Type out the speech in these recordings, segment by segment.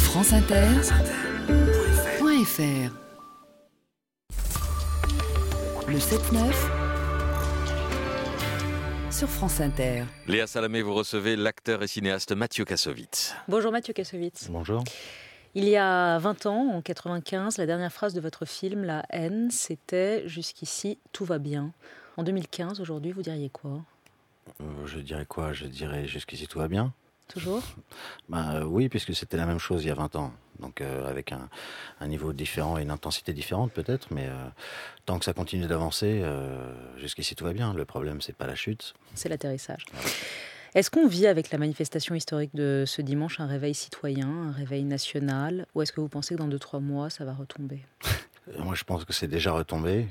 franceinter.fr. Le 7-9 sur France Inter. Léa Salamé, vous recevez l'acteur et cinéaste Mathieu Kassovitz. Bonjour Mathieu Kassovitz. Bonjour. Il y a 20 ans, en 95, la dernière phrase de votre film, La haine, c'était « Jusqu'ici, tout va bien ». En 2015, aujourd'hui, vous diriez quoi ? Je dirais quoi ? Je dirais jusqu'ici tout va bien. Toujours ? Oui, puisque c'était la même chose il y a 20 ans. Donc avec un niveau différent et une intensité différente peut-être, mais tant que ça continue d'avancer, jusqu'ici tout va bien. Le problème, c'est pas la chute. C'est l'atterrissage. Est-ce qu'on vit avec la manifestation historique de ce dimanche un réveil citoyen, un réveil national, ou est-ce que vous pensez que dans 2-3 mois, ça va retomber ? Moi, je pense que c'est déjà retombé.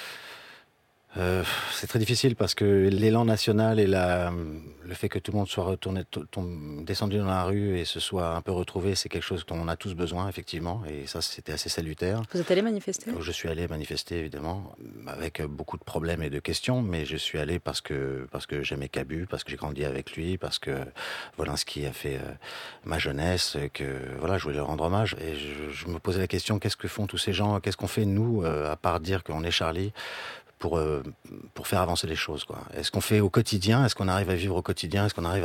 C'est très difficile parce que l'élan national et le fait que tout le monde soit retourné, descendu dans la rue et se soit un peu retrouvé, c'est quelque chose dont on a tous besoin, effectivement. Et ça, c'était assez salutaire. Vous êtes allé manifester ? Je suis allé manifester, évidemment, avec beaucoup de problèmes et de questions, mais je suis allé parce que j'aimais Cabu, parce que j'ai grandi avec lui, parce que Wolinski a fait ma jeunesse, que voilà, je voulais leur rendre hommage. Et je me posais la question, qu'est-ce que font tous ces gens ? Qu'est-ce qu'on fait, nous, à part dire qu'on est Charlie ? Pour faire avancer les choses, quoi. Est-ce qu'on fait au quotidien ? Est-ce qu'on arrive à vivre au quotidien ? Est-ce qu'on arrive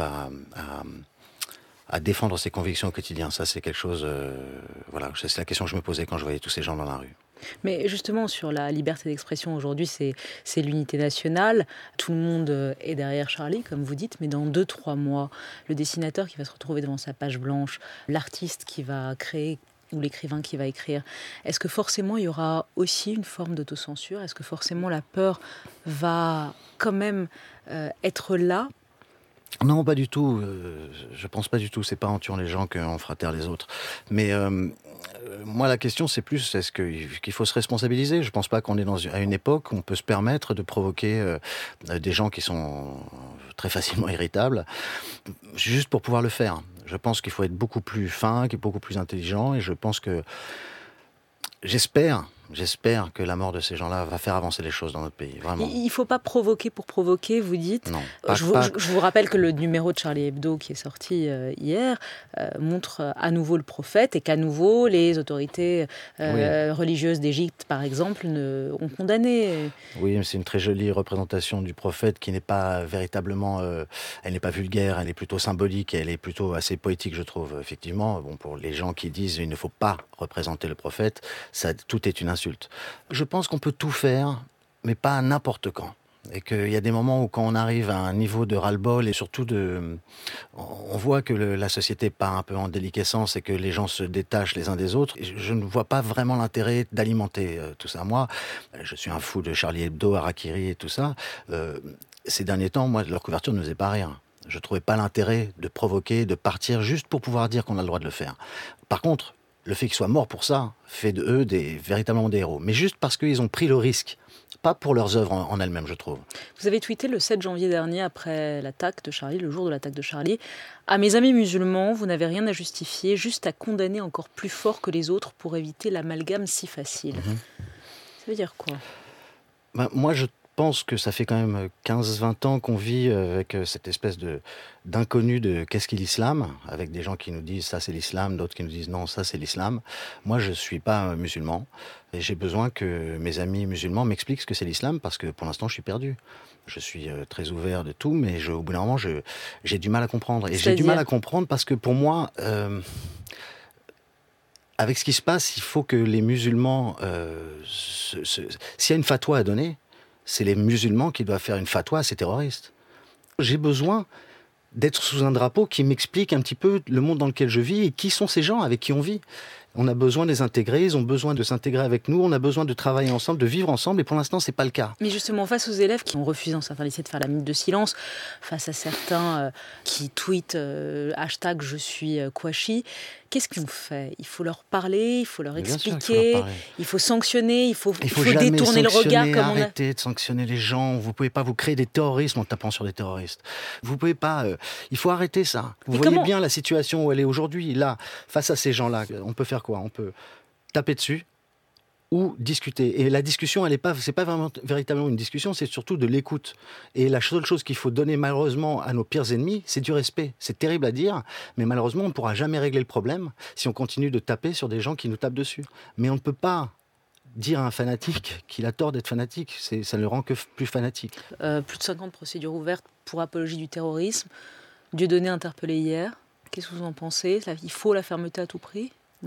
à défendre ses convictions au quotidien ? Ça, c'est quelque chose... voilà, c'est la question que je me posais quand je voyais tous ces gens dans la rue. Mais justement, sur la liberté d'expression, aujourd'hui, c'est l'unité nationale. Tout le monde est derrière Charlie, comme vous dites, mais dans 2-3 mois, le dessinateur qui va se retrouver devant sa page blanche, l'artiste qui va créer ou l'écrivain qui va écrire, est-ce que forcément il y aura aussi une forme d'autocensure ? Est-ce que forcément la peur va quand même être là ? Non, pas du tout. Je pense pas du tout. C'est pas en tuant les gens qu'on fera taire les autres. Mais moi, la question, c'est plus, est-ce qu'il faut se responsabiliser ? Je pense pas qu'on est à une époque où on peut se permettre de provoquer des gens qui sont très facilement irritables, juste pour pouvoir le faire. Je pense qu'il faut être beaucoup plus fin, beaucoup plus intelligent, et je pense que J'espère que la mort de ces gens-là va faire avancer les choses dans notre pays, vraiment. Il ne faut pas provoquer pour provoquer, vous dites. Non. Je vous rappelle que le numéro de Charlie Hebdo qui est sorti hier montre à nouveau le prophète et qu'à nouveau les autorités religieuses d'Égypte, par exemple, ont condamné. Oui, mais c'est une très jolie représentation du prophète qui n'est pas véritablement... elle n'est pas vulgaire, elle est plutôt symbolique, elle est plutôt assez poétique, je trouve, effectivement. Bon, pour les gens qui disent qu'il ne faut pas représenter le prophète, tout est une insulte. Je pense qu'on peut tout faire, mais pas n'importe quand. Et qu'il y a des moments où quand on arrive à un niveau de ras-le-bol et surtout on voit que la société part un peu en déliquescence et que les gens se détachent les uns des autres. Je ne vois pas vraiment l'intérêt d'alimenter tout ça. Moi, je suis un fou de Charlie Hebdo, Harakiri et tout ça. Ces derniers temps, moi, leur couverture ne faisait pas rire. Je trouvais pas l'intérêt de provoquer, de partir juste pour pouvoir dire qu'on a le droit de le faire. Par contre, le fait qu'ils soient morts pour ça fait de eux véritablement des héros. Mais juste parce qu'ils ont pris le risque. Pas pour leurs œuvres en elles-mêmes, je trouve. Vous avez tweeté le 7 janvier dernier, après l'attaque de Charlie, le jour de l'attaque de Charlie. « À mes amis musulmans, vous n'avez rien à justifier, juste à condamner encore plus fort que les autres pour éviter l'amalgame si facile. » Ça veut dire quoi ? Moi, je pense que ça fait quand même 15-20 ans qu'on vit avec cette espèce d'inconnu de qu'est-ce qu'est l'islam, avec des gens qui nous disent ça c'est l'islam, d'autres qui nous disent non ça c'est l'islam. Moi je suis pas musulman et j'ai besoin que mes amis musulmans m'expliquent ce que c'est l'islam parce que pour l'instant je suis perdu. Je suis très ouvert de tout, mais au bout d'un moment j'ai du mal à comprendre. Et j'ai du mal à comprendre parce que pour moi... avec ce qui se passe, il faut que les musulmans... s'il y a une fatwa à donner, c'est les musulmans qui doivent faire une fatwa à ces terroristes. J'ai besoin d'être sous un drapeau qui m'explique un petit peu le monde dans lequel je vis et qui sont ces gens avec qui on vit. On a besoin de les intégrer, ils ont besoin de s'intégrer avec nous, on a besoin de travailler ensemble, de vivre ensemble, et pour l'instant, c'est pas le cas. Mais justement, face aux élèves qui ont refusé dans certains lycées de faire la minute de silence, face à certains qui tweetent hashtag je suis Kouachi, qu'est-ce qu'on fait ? Il faut leur parler, il faut leur expliquer, il faut sanctionner, il faut détourner le regard. Arrêtez de sanctionner les gens, vous pouvez pas vous créer des terrorismes en tapant sur des terroristes. Vous pouvez pas, il faut arrêter ça. Vous voyez bien la situation où elle est aujourd'hui, là, face à ces gens-là, on peut faire quoi ? On peut taper dessus, ou discuter. Et la discussion, c'est pas vraiment, véritablement une discussion, c'est surtout de l'écoute. Et la seule chose qu'il faut donner malheureusement à nos pires ennemis, c'est du respect. C'est terrible à dire, mais malheureusement, on ne pourra jamais régler le problème si on continue de taper sur des gens qui nous tapent dessus. Mais on ne peut pas dire à un fanatique qu'il a tort d'être fanatique. Ça ne le rend que plus fanatique. Plus de 50 procédures ouvertes pour apologie du terrorisme. Dieudonné interpellé hier. Qu'est-ce que vous en pensez ? Il faut la fermeté à tout prix ? Non ?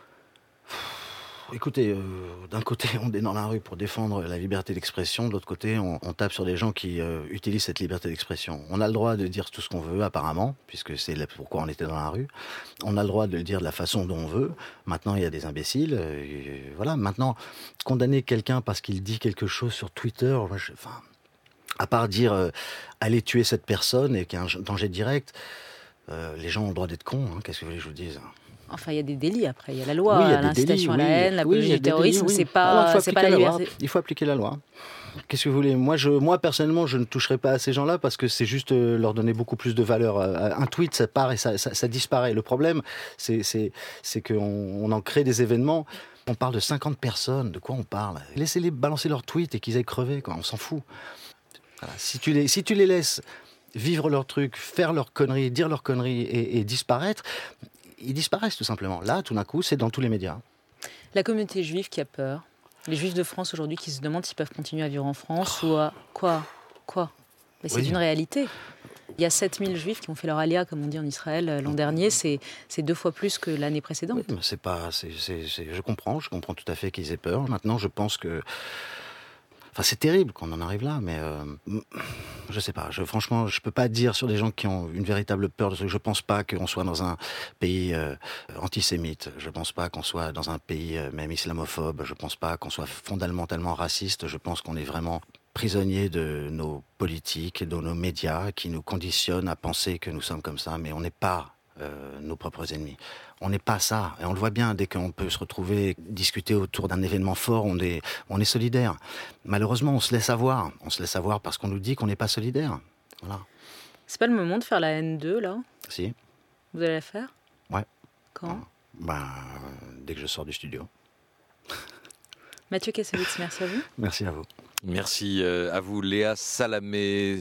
Écoutez, d'un côté, on est dans la rue pour défendre la liberté d'expression, de l'autre côté, on tape sur des gens qui utilisent cette liberté d'expression. On a le droit de dire tout ce qu'on veut, apparemment, puisque c'est pourquoi on était dans la rue. On a le droit de le dire de la façon dont on veut. Maintenant, il y a des imbéciles. Voilà. Maintenant, condamner quelqu'un parce qu'il dit quelque chose sur Twitter, à part dire allez tuer cette personne et qu'il y a un danger direct, les gens ont le droit d'être cons. Hein, qu'est-ce que vous voulez que je vous dise ? Enfin, il y a des délits après. Il y a la loi, Oui, il y a des l'incitation délits, à la haine, l'apologie du terrorisme. Délits, oui. C'est pas la liberté. Il faut appliquer la loi. Qu'est-ce que vous voulez ? Moi, personnellement, je ne toucherai pas à ces gens-là parce que c'est juste leur donner beaucoup plus de valeur. Un tweet, ça part et ça disparaît. Le problème, c'est qu'on en crée des événements. On parle de 50 personnes. De quoi on parle ? Laissez-les balancer leurs tweets et qu'ils aillent crever. On s'en fout. Voilà. Si tu les laisses vivre leur truc, faire leurs conneries, dire leurs conneries et disparaître, ils disparaissent tout simplement. Là, tout d'un coup, c'est dans tous les médias. La communauté juive qui a peur. Les juifs de France aujourd'hui qui se demandent s'ils peuvent continuer à vivre en France ou à... Quoi ? Mais c'est une réalité. Il y a 7000 juifs qui ont fait leur alia, comme on dit en Israël, l'an dernier. C'est 2 fois plus que l'année précédente. Oui, mais je comprends tout à fait qu'ils aient peur. Maintenant, je pense que... c'est terrible qu'on en arrive là, mais je sais pas. Franchement, je peux pas dire sur des gens qui ont une véritable peur. Je pense pas qu'on soit dans un pays antisémite. Je pense pas qu'on soit dans un pays même islamophobe. Je pense pas qu'on soit fondamentalement raciste. Je pense qu'on est vraiment prisonniers de nos politiques et de nos médias qui nous conditionnent à penser que nous sommes comme ça, mais on n'est pas nos propres ennemis. On n'est pas ça. Et on le voit bien, dès qu'on peut se retrouver, discuter autour d'un événement fort, on est solidaire. Malheureusement, on se laisse avoir. On se laisse avoir parce qu'on nous dit qu'on n'est pas solidaire. Voilà. C'est pas le moment de faire la N2, là ? Si. Vous allez la faire ? Ouais. Quand ? Dès que je sors du studio. Mathieu Kassovitz, merci à vous. Merci à vous. Merci à vous, Léa Salamé.